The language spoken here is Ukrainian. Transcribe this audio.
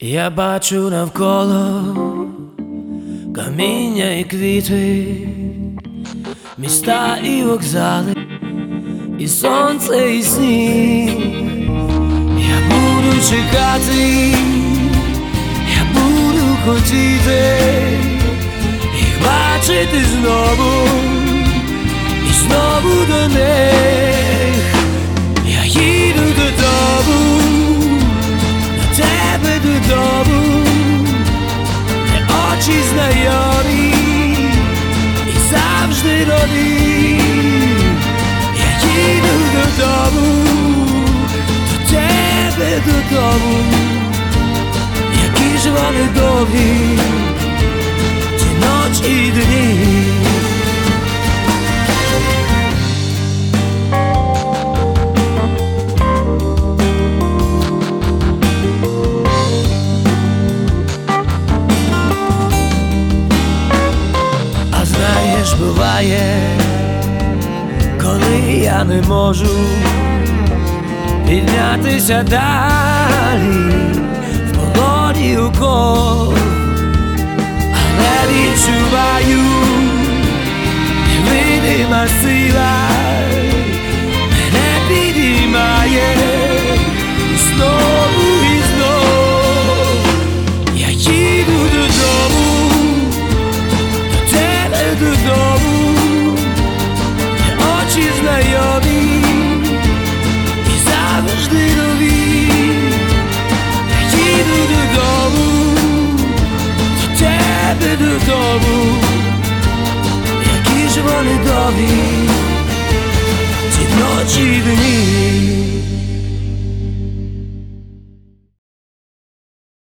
Я бачу навколо каміння і квіти, міста і вокзали, і сонце, і сніг. Я буду чекати, я буду хотіти їх бачити знову і знову до них. Я їду додому, до тебе додому, де очі знайомі і завжди нові. Я їду додому, до тебе додому, які ж вони довгі, ті ночі і дні. Знаєш, буває, коли я не можу піднятися далі в полоні укол, але відчуваю, невидима сила мене підіймає знову і знов. Я їду додому, додому, де очі знайомі і завжди нові. Я їду додому, до тебе додому, які ж вони довгі, ці ночі і дні.